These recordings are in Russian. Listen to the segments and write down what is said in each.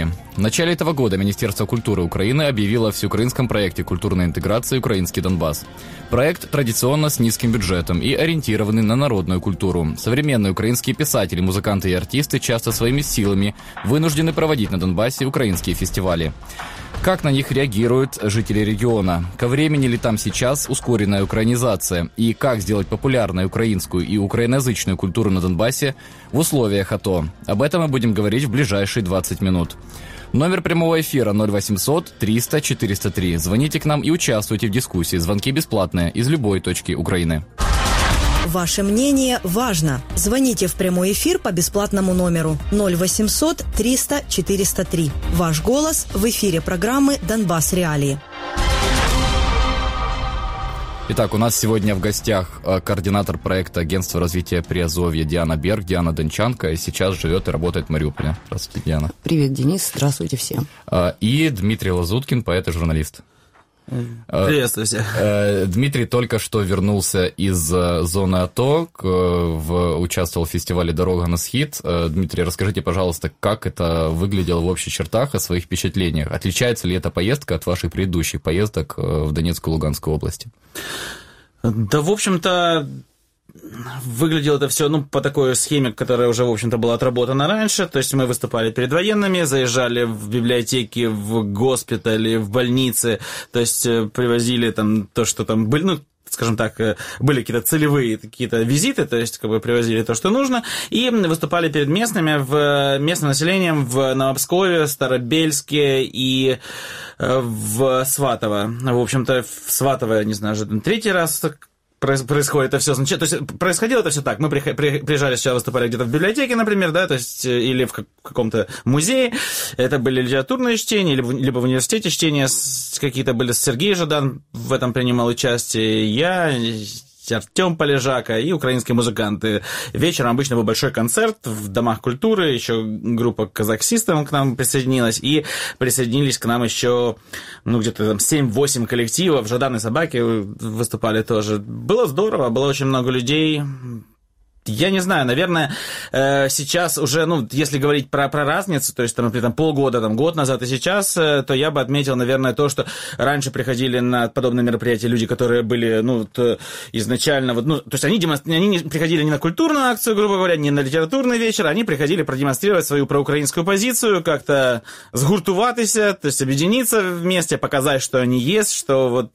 новости. В начале этого года Министерство культуры Украины объявило о всеукраинском проекте культурной интеграции «Украинский Донбасс». Проект традиционно с низким бюджетом и ориентированный на народную культуру. Современные украинские писатели, музыканты и артисты часто своими силами вынуждены проводить на Донбассе украинские фестивали. Как на них реагируют жители региона? Ко времени ли там сейчас ускоренная украинизация? И как сделать популярной украинскую и украиноязычную культуру на Донбассе в условиях АТО? Об этом мы будем говорить в ближайшие 20 минут. Номер прямого эфира 0800 300 403. Звоните к нам и участвуйте в дискуссии. Звонки бесплатные из любой точки Украины. Ваше мнение важно. Звоните в прямой эфир по бесплатному номеру 0800 300 403. Ваш голос в эфире программы «Донбасс. Реалии». Итак, у нас сегодня в гостях координатор проекта Агентства развития Приазовья Диана Берг, Диана Дончанко, и сейчас живет и работает в Мариуполе. Здравствуйте, Диана. Привет, Денис. Здравствуйте всем. И Дмитрий Лазуткин, поэт и журналист. Приветствую всех. Дмитрий только что вернулся из зоны АТО, участвовал в фестивале «Дорога на Схід». Дмитрий, расскажите, пожалуйста, как это выглядело в общих чертах, о своих впечатлениях. Отличается ли эта поездка от ваших предыдущих поездок в Донецкую и Луганскую области? Да, в общем-то, выглядело это все, по такой схеме, которая уже, в общем-то, была отработана раньше. То есть мы выступали перед военными, заезжали в библиотеки, в госпитали, в больницы. То есть привозили там то, что там были, скажем так, были какие-то целевые какие-то визиты, то есть привозили то, что нужно, и выступали перед местным населением в Новопскове, Старобельске и в Сватово. В общем-то, в Сватово, не знаю, уже третий раз происходит это все. То есть происходило это все так. Мы приезжали сначала, выступали где-то в библиотеке, например, да, то есть или в каком-то музее. Это были литературные чтения, либо в университете чтения какие-то были. Сергей Жадан в этом принимал участие. Я, Артем Полежака и украинские музыканты. Вечером обычно был большой концерт в домах культуры, еще группа Казак Систем к нам присоединилась, и присоединились к нам еще, где-то там 7-8 коллективов, Жадан и Собаки выступали тоже. Было здорово, было очень много людей. Я не знаю, наверное, сейчас уже, если говорить про разницу, то есть, например, полгода, год назад и сейчас, то я бы отметил, наверное, то, что раньше приходили на подобные мероприятия люди, которые были, изначально, то есть они не приходили не на культурную акцию, грубо говоря, не на литературный вечер, они приходили продемонстрировать свою проукраинскую позицию, как-то сгуртуватися, то есть объединиться вместе, показать, что они есть, что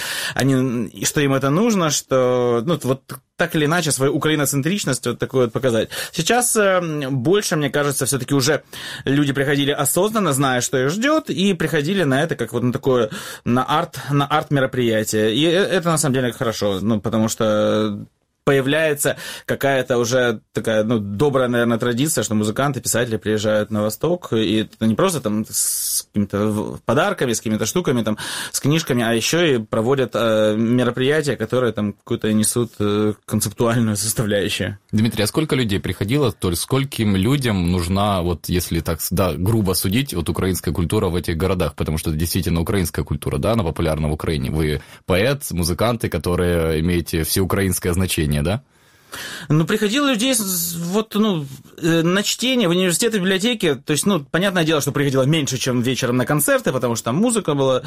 что им это нужно, что, так или иначе, свою украиноцентричность такую показать. Сейчас больше, мне кажется, все-таки уже люди приходили осознанно, зная, что их ждет, и приходили на это как на такое, на арт-мероприятие. И это, на самом деле, хорошо, потому что появляется какая-то уже такая, добрая, наверное, традиция, что музыканты, писатели приезжают на Восток, и это не просто с какими-то подарками, с какими-то штуками, с книжками, а еще и проводят мероприятия, которые какую-то несут концептуальную составляющую. Дмитрий, а сколько людей приходило? То есть скольким людям нужна, если так, грубо судить, украинская культура в этих городах? Потому что это действительно украинская культура, да, она популярна в Украине. Вы поэт, музыканты, которые имеете всеукраинское значение, да? Приходило людей на чтение в университеты, в библиотеки. То есть, понятное дело, что приходило меньше, чем вечером на концерты, потому что там музыка была.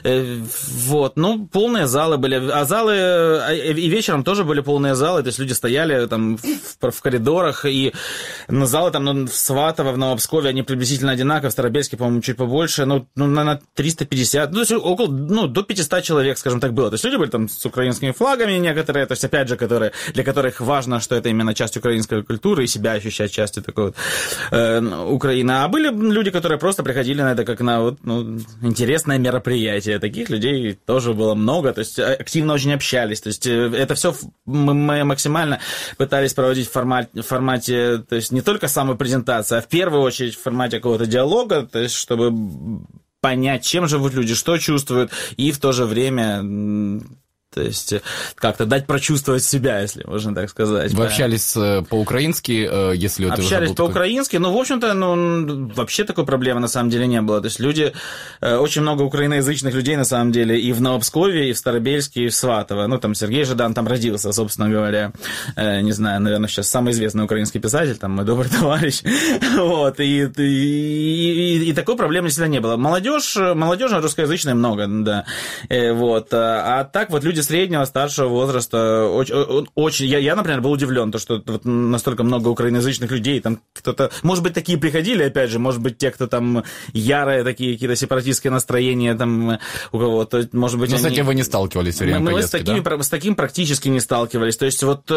Полные залы были. А залы и вечером тоже были полные залы. То есть люди стояли в коридорах, и залы в Сватово, в Новопскове, они приблизительно одинаковые. В Старобельске, по-моему, чуть побольше. На 350, то есть около, до 500 человек, скажем так, было. То есть люди были с украинскими флагами некоторые, то есть, опять же, для которых важно, что это именно часть украинской культуры, и себя ощущать частью такой Украины. А были люди, которые просто приходили на это как на интересное мероприятие. Таких людей тоже было много, то есть активно очень общались. То есть это все мы максимально пытались проводить в формате, то есть не только самопрезентации, а в первую очередь в формате какого-то диалога, то есть чтобы понять, чем живут люди, что чувствуют, и в то же время то есть как-то дать прочувствовать себя, если можно так сказать. Вы общались по-украински, если это общались по-украински, в общем-то, вообще такой проблемы на самом деле не было, то есть люди, очень много украиноязычных людей на самом деле и в Новопскове, и в Старобельске, и в Сватово, там Сергей Жадан там родился, собственно говоря, не знаю, наверное, сейчас самый известный украинский писатель, там мой добрый товарищ, вот, и такой проблемы действительно не было. Молодежи русскоязычной много, да, вот, а так вот люди среднего, старшего возраста, очень, я, например, был удивлен, то, что вот настолько много украиноязычных людей, там кто-то, может быть, такие приходили, опять же, может быть, те, кто там ярые такие какие-то сепаратистские настроения, там, у кого-то, может быть, но с этим вы не сталкивались все время поездки, да? С таким практически не сталкивались, то есть вот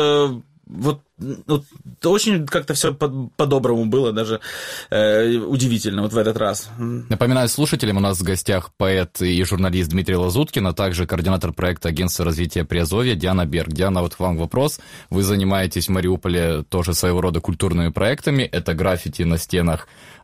очень как-то все по-доброму было, даже удивительно вот в этот раз. Напоминаю слушателям, у нас в гостях поэт и журналист Дмитрий Лазуткин, а также координатор проекта Агентства развития Приазовья Диана Берг. Диана, вот к вам вопрос. Вы занимаетесь в Мариуполе тоже своего рода культурными проектами. Это граффити на стенах.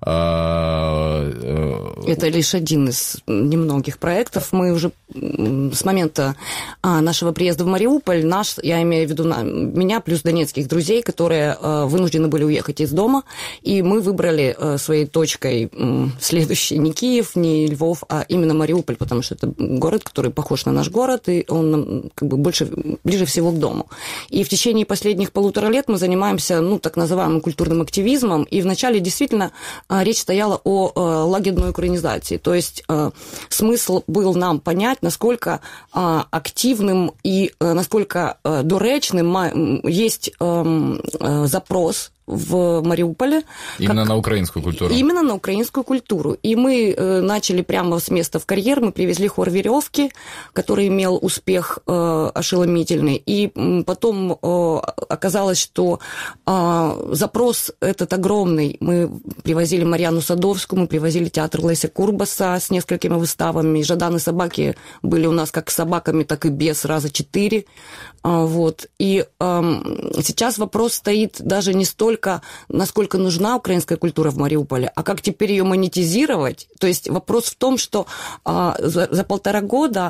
Это лишь один из немногих проектов. Мы уже с момента нашего приезда в Мариуполь, я имею в виду меня плюс донецких друзей, которые вынуждены были уехать из дома, и мы выбрали своей точкой следующий не Киев, не Львов, а именно Мариуполь, потому что это город, который похож на наш город, и он как бы ближе всего к дому. И в течение последних 1,5 лет мы занимаемся, так называемым культурным активизмом, и вначале действительно речь стояла о лагерной украинизации, то есть смысл был нам понять, насколько активным и насколько доречным есть запрос в Мариуполе. Именно на украинскую культуру. Именно на украинскую культуру. И мы начали прямо с места в карьер, мы привезли хор веревки, который имел успех ошеломительный. И потом оказалось, что запрос этот огромный. Мы привозили Марьяну Садовскую, мы привозили театр Леся Курбаса с несколькими выставами. Жадан и собаки были у нас как с собаками, так и без, раза 4. Вот. И сейчас вопрос стоит даже не столько, насколько нужна украинская культура в Мариуполе, а как теперь ее монетизировать. То есть вопрос в том, что за 1,5 года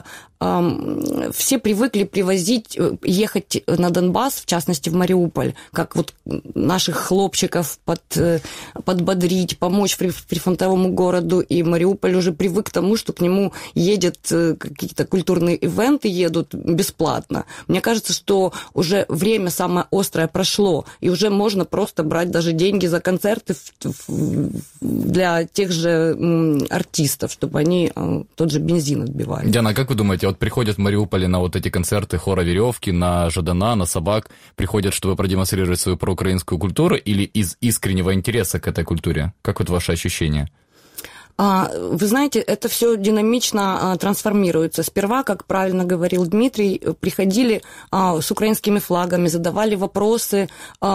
все привыкли ехать на Донбасс, в частности в Мариуполь, как вот наших хлопчиков подбодрить, помочь прифронтовому городу, и Мариуполь уже привык к тому, что к нему едут какие-то культурные ивенты, едут бесплатно. Мне кажется, что уже время самое острое прошло, и уже можно просто брать даже деньги за концерты для тех же артистов, чтобы они тот же бензин отбивали. Диана, как вы думаете, вот приходят в Мариуполе на вот эти концерты хора веревки, на Жадана, на собак, приходят, чтобы продемонстрировать свою проукраинскую культуру или из искреннего интереса к этой культуре? Как вот ваши ощущения? Вы знаете, это все динамично трансформируется. Сперва, как правильно говорил Дмитрий, приходили с украинскими флагами, задавали вопросы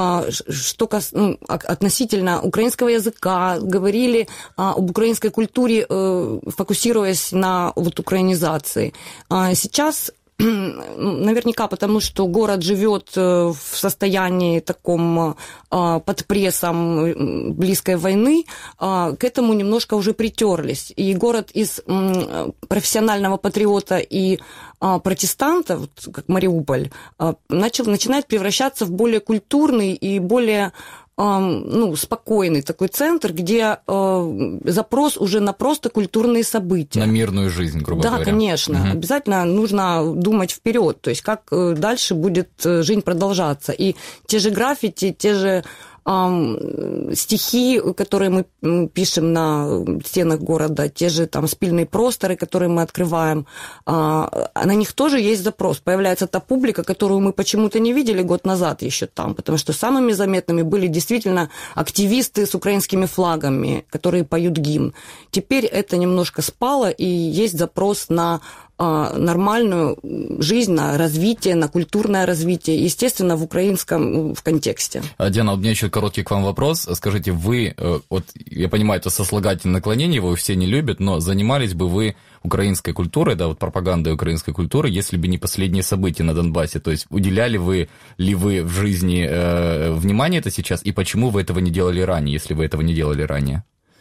относительно украинского языка, говорили об украинской культуре, фокусируясь на украинизации. Сейчас наверняка потому, что город живет в состоянии таком под прессом близкой войны, к этому немножко уже притерлись. И город из профессионального патриота и протестанта, как Мариуполь, начинает превращаться в более культурный и более спокойный такой центр, где запрос уже на просто культурные события. На мирную жизнь, грубо говоря. Да, конечно. Угу. Обязательно нужно думать вперед, то есть как дальше будет жизнь продолжаться. И те же граффити, те же стихи, которые мы пишем на стенах города, те же там спильные просторы, которые мы открываем, на них тоже есть запрос. Появляется та публика, которую мы почему-то не видели год назад еще там, потому что самыми заметными были действительно активисты с украинскими флагами, которые поют гимн. Теперь это немножко спало, и есть запрос на нормальную жизнь, на развитие, на культурное развитие, естественно, в украинском контексте. Диана, у меня еще короткий к вам вопрос. Скажите, вы, я понимаю, это сослагательное наклонение, его все не любят, но занимались бы вы украинской культурой, пропагандой украинской культуры, если бы не последние события на Донбассе? То есть уделяли ли вы в жизни внимание это сейчас, и почему вы этого не делали ранее, если вы этого не делали ранее?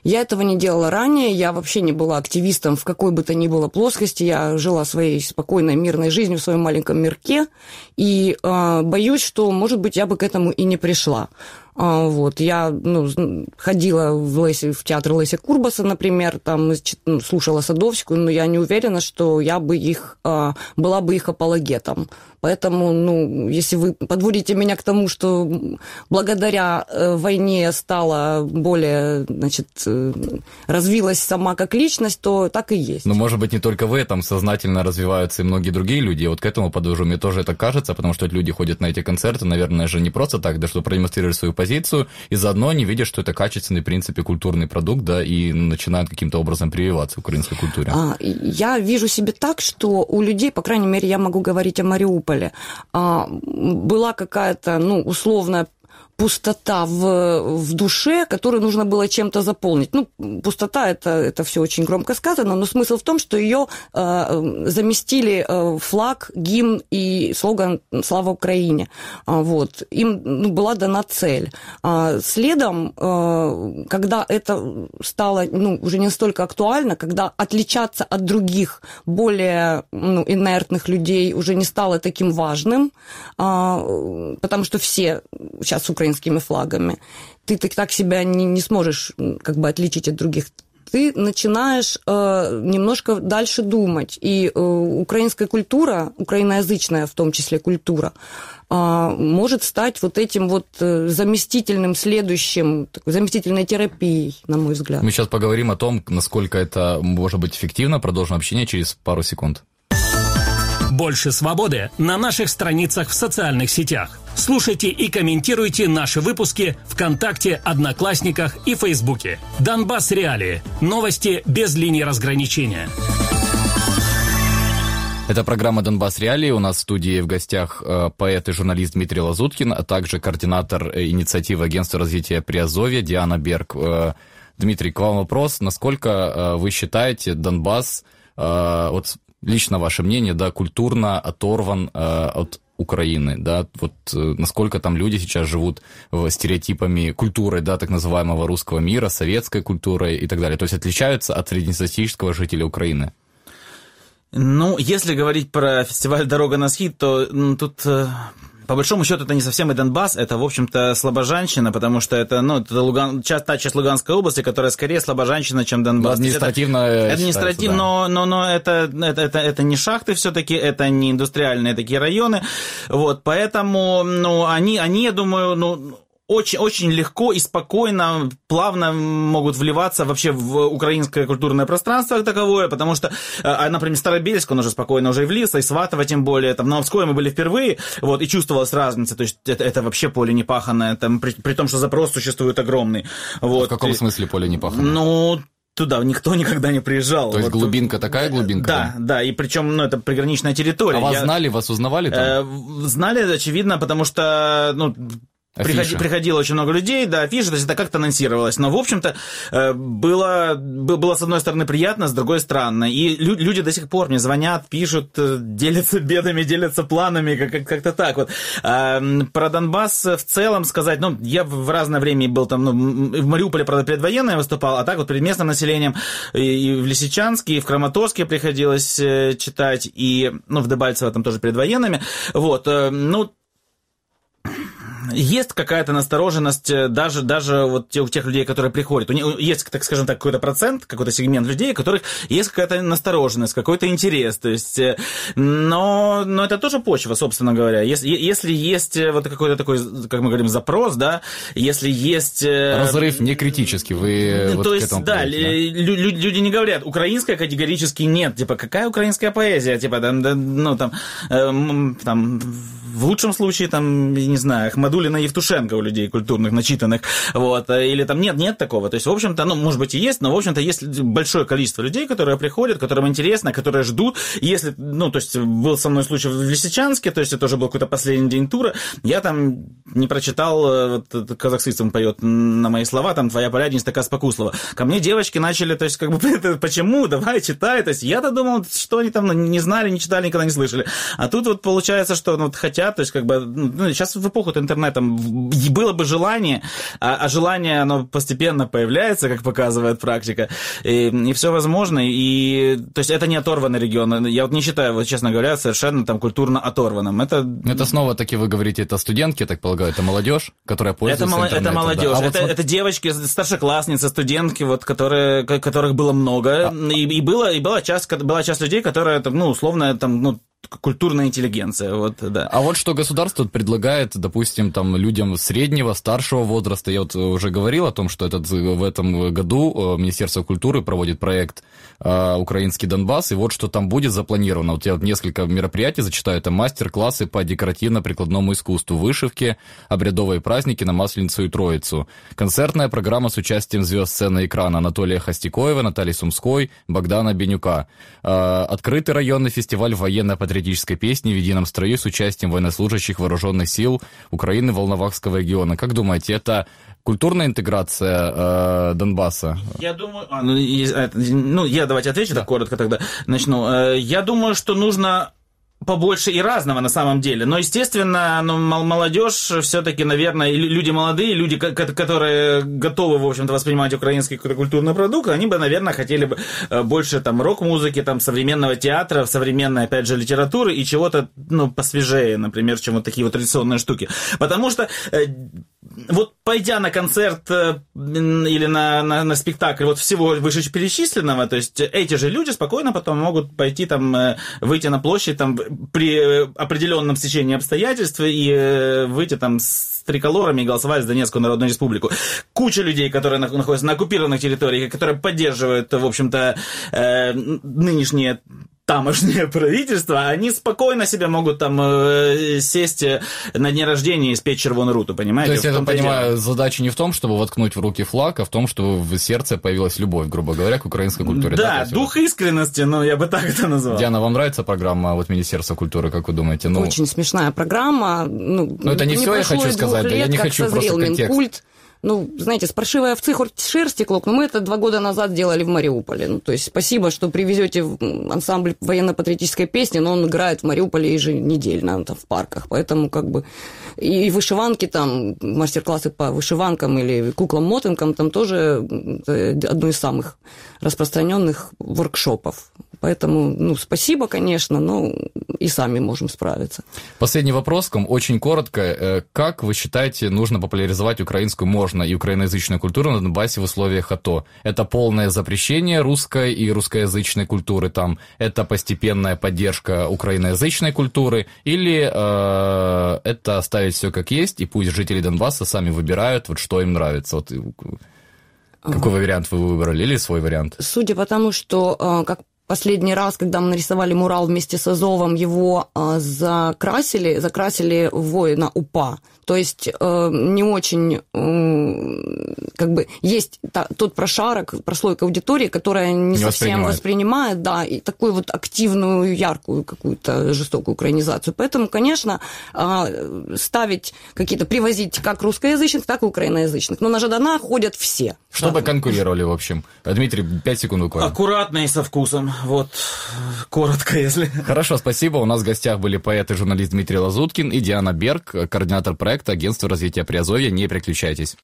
Я этого не делала ранее, я вообще не была активистом в какой бы то ни было плоскости, я жила своей спокойной, мирной жизнью в своем маленьком мирке, и боюсь, что, может быть, я бы к этому и не пришла. Вот, я ходила в театр Леся Курбаса, например, там слушала Садовскую, но я не уверена, что я бы была бы их апологетом. Поэтому, если вы подводите меня к тому, что благодаря войне я стала более, развилась сама как личность, то так и есть. Но, может быть, не только вы, там сознательно развиваются и многие другие люди. Вот к этому подвожу, мне тоже это кажется, потому что люди ходят на эти концерты, наверное, же не просто так, да, чтобы продемонстрировать свою позицию, и заодно не видят, что это качественный, в принципе, культурный продукт, да, и начинают каким-то образом прививаться в украинской культуре. Я вижу себе так, что у людей, по крайней мере, я могу говорить о Мариуполе, была какая-то, условная пустота в душе, которую нужно было чем-то заполнить. Пустота, это все очень громко сказано, но смысл в том, что ее заместили флаг, гимн и слоган «Слава Украине». Вот. Им была дана цель. Следом, когда это стало уже не настолько актуально, когда отличаться от других более инертных людей уже не стало таким важным, потому что все сейчас с украинскими флагами, ты так себя не сможешь отличить от других. Ты начинаешь немножко дальше думать. И украинская культура, украиноязычная в том числе культура, может стать вот этим вот заместительным следующим, заместительной терапией, на мой взгляд. Мы сейчас поговорим о том, насколько это может быть эффективно. Продолжим общение через пару секунд. Больше свободы на наших страницах в социальных сетях. Слушайте и комментируйте наши выпуски ВКонтакте, Одноклассниках и Фейсбуке. Донбасс Реалии. Новости без линии разграничения. Это программа «Донбасс Реалии». У нас в студии в гостях поэт и журналист Дмитрий Лазуткин, а также координатор инициативы Агентства развития Приазовья Диана Берг. Дмитрий, к вам вопрос. Насколько вы считаете, Донбасс, лично ваше мнение, да, культурно оторван от Украины, да, вот насколько там люди сейчас живут стереотипами культуры, да, так называемого русского мира, советской культурой и так далее, то есть отличаются от среднестатистического жителя Украины? Если говорить про фестиваль «Дорога на схід», то тут... По большому счету, это не совсем и Донбасс, это, в общем-то, слобожанщина, потому что это, это та часть Луганской области, которая скорее слобожанщина, чем Донбасс. Административно, но это не шахты все-таки, это не индустриальные такие районы, вот, поэтому, они, я думаю, очень, очень легко и спокойно, плавно могут вливаться вообще в украинское культурное пространство таковое, потому что, например, Старобельск, он уже спокойно уже и влился, и Сватово тем более, там на Обской мы были впервые, вот, и чувствовалась разница, то есть это вообще поле непаханное, там, при том, что запрос существует огромный. Вот. В каком смысле поле непаханное? Туда никто никогда не приезжал. То есть глубинка такая глубинка? Да, и причем, это приграничная территория. А вас знали, вас узнавали там? Знали, очевидно, потому что, приходило очень много людей, да, афиши, то есть это как-то анонсировалось. Но, в общем-то, было с одной стороны приятно, с другой странно. И люди до сих пор мне звонят, пишут, делятся бедами, делятся планами, как-то так вот. Про Донбасс в целом сказать, я в разное время был там, в Мариуполе, правда, предвоенно я выступал, а так вот перед местным населением и в Лисичанске, и в Краматорске приходилось читать, и, в Дебальцево там тоже предвоенными. Вот, есть какая-то настороженность даже вот у тех людей, которые приходят. Есть, так скажем так, какой-то процент, какой-то сегмент людей, у которых есть какая-то настороженность, какой-то интерес. То есть, но это тоже почва, собственно говоря. Если есть вот какой-то такой, как мы говорим, запрос, да, если есть... Разрыв не критический, вы вот то к есть, этому да, подойдете, да? Люди не говорят, украинская категорически нет. Типа, какая украинская поэзия? Типа, там в лучшем случае, там, не знаю, Ахмадуллина, Евтушенко у людей культурных, начитанных, вот, или там нет такого. То есть, в общем-то, может быть, и есть, но, в общем-то, есть большое количество людей, которые приходят, которым интересно, которые ждут. Если, то есть, был со мной случай в Лисичанске, то есть, это уже был какой-то последний день тура, я там не прочитал, вот, казахстан поет на мои слова, там, «Твоя порядница такая спокуслова». Ко мне девочки начали, то есть, почему, давай, читай, то есть, я-то думал, что они там не знали, не читали, никогда не слышали. А тут вот получается, что хотят, то есть, сейчас в эпоху интернета самое, там, было бы желание, а желание, оно постепенно появляется, как показывает практика, и все возможно, и, то есть, это не оторванный регион, я вот не считаю, вот, честно говоря, совершенно там культурно оторванным. Это снова-таки, вы говорите, это студентки, я так полагаю, это молодежь, которая пользуется интернетом? Это молодежь, да? Это девочки, старшеклассницы, студентки, вот, которых было много, и была часть людей, которые, ну, условно, там, ну, культурная интеллигенция, вот, да. А вот что государство предлагает, допустим, там, людям среднего, старшего возраста. Я вот уже говорил о том, что в этом году Министерство культуры проводит проект «Украинский Донбасс», и вот что там будет запланировано. Вот я вот несколько мероприятий зачитаю. Это мастер-классы по декоративно-прикладному искусству, вышивки, обрядовые праздники на Масленицу и Троицу, концертная программа с участием звезд сцены и экрана Анатолия Хостякоева, Натальи Сумской, Богдана Бенюка, открытый районный фестиваль военно-патриотической песни в едином строю с участием военнослужащих вооруженных сил Украины Волновахского региона. Как думаете, это культурная интеграция Донбасса? Я думаю... давайте отвечу, так коротко тогда начну. Я думаю, что нужно побольше и разного на самом деле. Но, естественно, молодежь все-таки, наверное, люди молодые, люди, которые готовы, в общем-то, воспринимать украинский культурный продукт, они бы, наверное, хотели бы больше там рок-музыки, там, современного театра, современной, опять же, литературы и чего-то, ну, посвежее, например, чем вот такие вот традиционные штуки. Потому что вот пойдя на концерт или на спектакль вот всего вышеперечисленного, то есть эти же люди спокойно потом могут пойти там, выйти на площадь там при определенном стечении обстоятельств и выйти там с триколорами и голосовать за Донецкую Народную Республику. Куча людей, которые находятся на оккупированных территориях, которые поддерживают, в общем-то, нынешние тамошнее правительство, они спокойно себе могут там сесть на дне рождения и спеть «Червоную руту», понимаете? То есть, я так понимаю, задача не в том, чтобы воткнуть в руки флаг, а в том, чтобы в сердце появилась любовь, грубо говоря, к украинской культуре. Да, дух искренности, я бы так это назвал. Диана, вам нравится программа вот Министерства культуры, как вы думаете? Очень смешная программа. Это не все, я хочу сказать, я не хочу просто контекст. Знаете, с паршивой овцы хоть шерсти клок, но мы это 2 года назад делали в Мариуполе. То есть спасибо, что привезете ансамбль военно-патриотической песни, но он играет в Мариуполе еженедельно там, в парках. Поэтому и вышиванки там, мастер-классы по вышиванкам или куклам-мотанкам там тоже одно из самых распространенных воркшопов. Поэтому, спасибо, конечно, но и сами можем справиться. Последний вопрос, очень коротко. Как вы считаете, нужно популяризовать украинскую, можно, и украиноязычную культуру на Донбассе в условиях АТО? Это полное запрещение русской и русскоязычной культуры там? Это постепенная поддержка украиноязычной культуры? Или это оставить все как есть, и пусть жители Донбасса сами выбирают, вот что им нравится? Вот, какой вариант вы выбрали? Или свой вариант? Судя по тому, что как последний раз, когда мы нарисовали мурал вместе с Азовом, его закрасили воина УПА. То есть не очень, есть тот прошарок, прослойка аудитории, которая не совсем воспринимает, да, и такую вот активную, яркую какую-то жестокую украинизацию. Поэтому, конечно, привозить как русскоязычных, так и украиноязычных. Но на Жадана ходят все. Чтобы конкурировали, в общем. Дмитрий, 5 секунд буквально. Аккуратно и со вкусом. Вот, коротко, если... Хорошо, спасибо. У нас в гостях были поэт и журналист Дмитрий Лазуткин и Диана Берг, координатор проекта Агентства развития Приазовья. Не переключайтесь.